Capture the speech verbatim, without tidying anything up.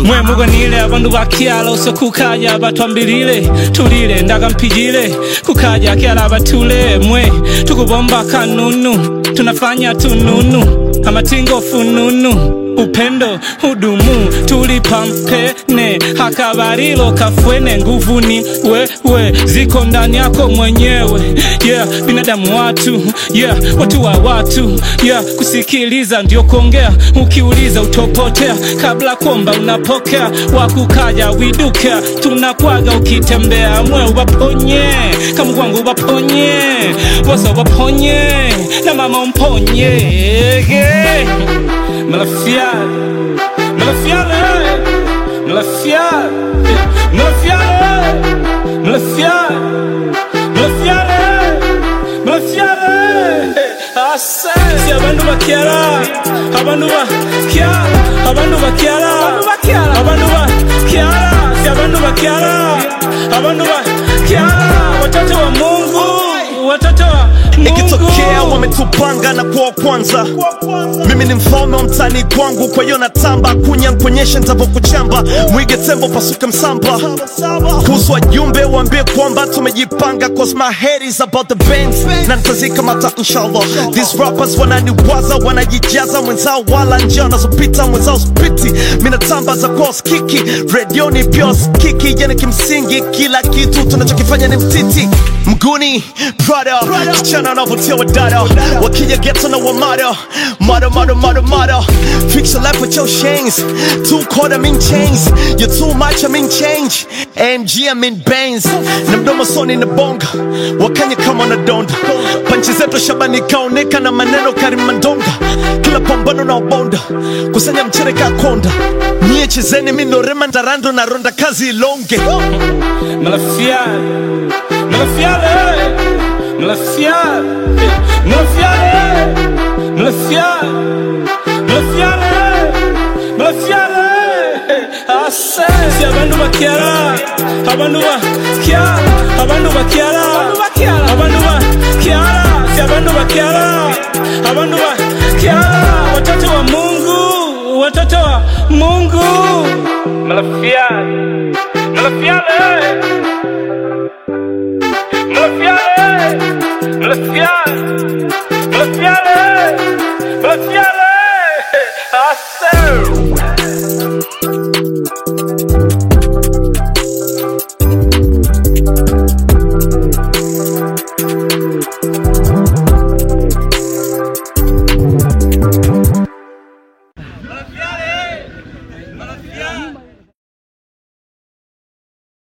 mwe muganile abantu bakyala so kukaja batwambirire tulire ndaga mpijire kukaja kyala batule mwe tukubomba kanunu tunafanya tununu amatingo fununu upendo hudumu tulipampene hakabarilo kafwene nguvuni wewe ziko ndani yako mwenyewe yeah binadamu watu yeah watu wa watu yeah kusikiliza ndio kuongea ukiuliza utopotea kabla kuomba unapokea wakukaja widuka tunakwaga ukitembea mwe ubaponye kama kwangu ubaponye bosa ubaponye na mama umponye yeah. Malafiale, Malafiale, Malafiale, Malafiale, Malafiale, Malafiale, Malafiale. I say, si abantu bakyala, abantu bakyala, abantu bakyala, abantu bakyala, si abantu bakyala, abantu bakyala, watoto wa Mungu, watoto wa Mungu. Ikitokea wametupanga na kwa kwanza mimi ni mfalme wa mtani kwangu kwa hiyo natamba kunya nkonyesha nitavo kuchamba mwige tembo pasuke msamba kuswa jumbe waambie kwamba tumejipanga cause my head is about the bands na nitazika mata inshallah these rappers wananiwaza wanajijaza mwenzao wala njia nazopita mwenzao spiti mina tamba za kwa skiki radio ni pure skiki yani kimsingi kila kitu tunachokifanya ni mtiti mguni Prada kichana wanavutia wadada wakija ghetto na wamada mada mada mada mada fix your life with your chains two quarter mean chains you're too much I mean change A M G I mean bands na mdomo soni na bonga wakanya kama na donda panchi zetu shabani kaoneka na maneno karimandonga kila pambano na ubonda kusanya mchere kakonda nyie chezeni mino rema ndarando na ronda kazi ilonge Malafiale, Malafiale, Malafiale, Malafiale, Malafiale, Malafiale, Malafiale. I say, si abantu bakyala, abantu bakyala, abantu bakyala, abantu bakyala, si abantu bakyala, abantu bakyala, watoto wa Mungu, watoto wa Mungu. Malafiale.